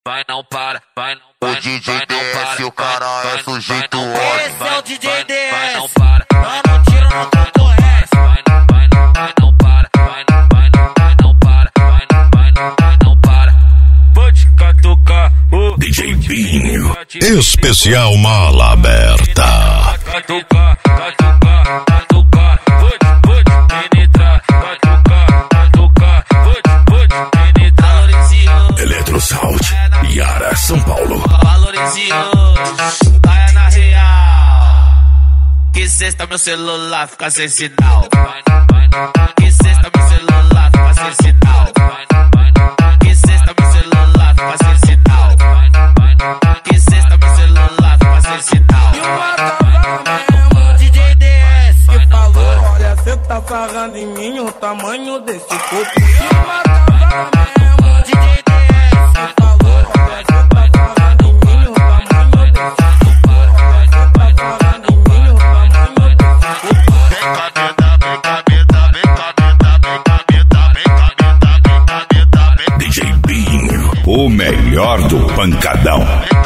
vai não para, vai não para. O DJ DS, o cara é sujeito ótimo. Esse é o DJ DS. Vai não para, não tira, não concorrência. vai não para, vai não para, vai não para. Vou te catucar, DJ Binho, especial mala aberta. Catucar, vou te penetrar. Catucar, vou te penetrar. Eletrosound, Yara, São Paulo. Valorizinho, caia na real. Que cesta meu celular fica sem sinal. Que cesta meu celular fica sem sinal. Que cesta meu celular fica sem sinal. Que cesta meu celular fica sem sinal. E uma tava mesmo, DJ DS que falou: olha, cê tá falando em mim o tamanho desse corpo. E uma tava mesmo, DJ DS que falou: olha, cê tá falando em mim o tamanho desse corpo. Olha, cê tá falando em mim o tamanho desse corpo. DJ Binho, o melhor do pancadão.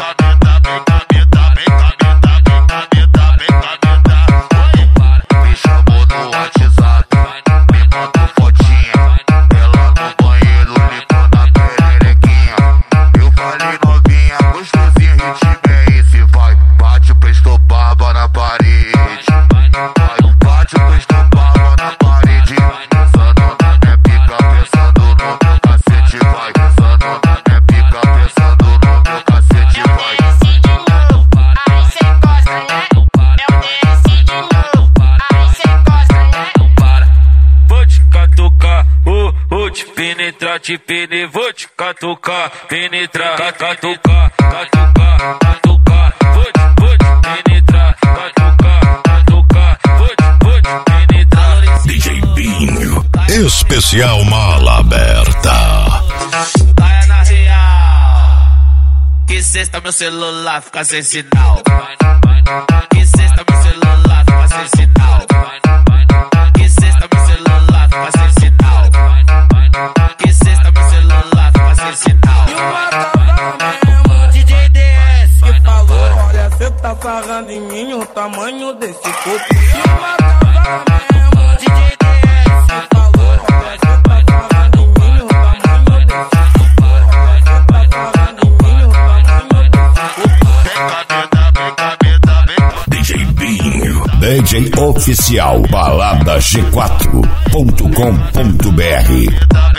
Me chamou no WhatsApp, me mandou fotinha. Ela no banheiro limpando a pererequinha. Eu falei novinha, gostosinha, ritmo é esse. Vai, bate o presto barba na parede. Vai, bate o presto barba na parede. Pensando na minha pica, pensando no meu cacete. Vai, pensando na minha pica, pensando no meu cacete. Vai. Vou te catucar, vou te penetrar, vou te catucar, penetrar, catucar, vou te penetrar, catucar, vou te penetrar. DJ Binho, especial mala aberta. caia na real. Que cesta meu celular fica sem sinal. Que cesta meu celular fica sem sinal. Que cesta meu celular fica sem sinal. Que cesta meu celular fica sem sinal. E uma tava mesmo, DJ DS que falou: olha, cê tá falando em mim o tamanho desse corpo. E uma tava mesmo, DJ DS que falou: olha, cê tá falando em mim o tamanho desse corpo. Olha, cê tá falando em mim o tamanho desse corpo. DJ Binho, DJ oficial balada G4.com.br.